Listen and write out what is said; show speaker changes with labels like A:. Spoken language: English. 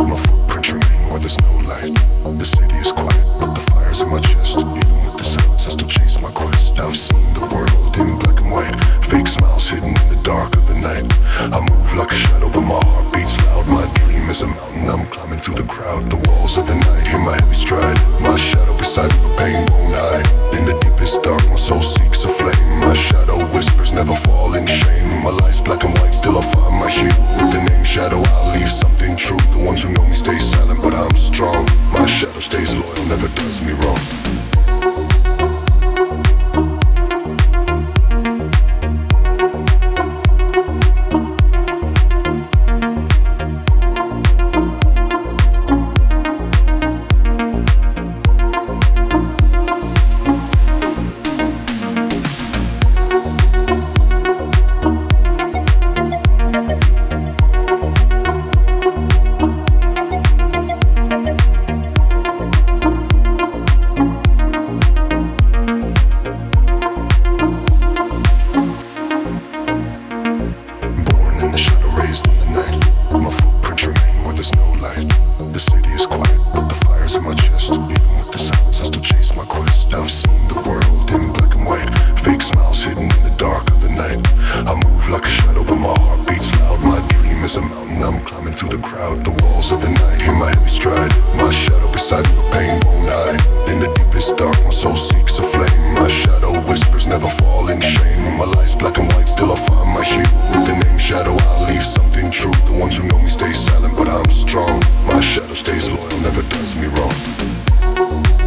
A: My footprints remain where there's no light. The city is quiet, but the fire's in my chest. Even with the silence, I still chase my quest. I've seen the world in black and white. Fake smiles hidden in the dark of the night. I move like a shadow, but my heart beats loud. My dream is a mountain, I'm climbing through the crowd. The walls of the night hear my heavy stride. My shadow beside me, but pain won't hide. In the deepest dark, my soul seeks a flame. My shadow whispers, never fall in shame. My life's black and white, still I find my hue. With the name Shadow, I'll leave something true. The ones who know me stay silent, but I'm strong. My shadow stays loyal, never does me wrong. I'm climbing through the crowd. The walls of the night hear my heavy stride. My shadow beside me, but pain won't hide. In the deepest dark, my soul seeks a flame. My shadow whispers, never fall in shame. My life's black and white, still I find my hue. With the name Shadow, I'll leave something true. The ones who know me stay silent, but I'm strong. My shadow stays loyal, never does me wrong.